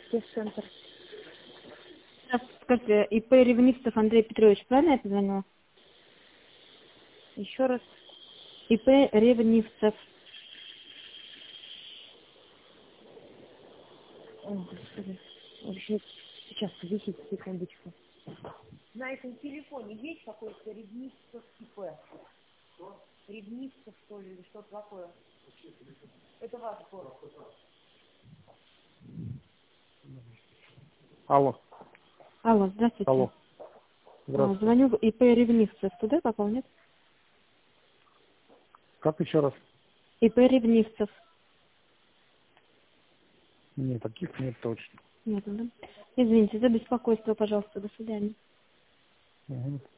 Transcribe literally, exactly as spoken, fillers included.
центр. Скажите, ИП Ревнивцев Андрей Петрович, правильно я позвонила? Еще раз. ИП Ревнивцев. О, Господи. Вообще, сейчас, подождите секундочку. На этом телефоне есть какой-то Ревнивцев ИП? Ревнивцев, что ли, или что-то такое? Это ваш город. Алло. Алло, здравствуйте. Алло. Здравствуйте. Звоню в ИП Ревнивцев. Туда попал, нет? Как еще раз? ИП Ревнивцев. Нет, таких нет точно. Нет, да? Извините за беспокойство, пожалуйста. До свидания. Угу.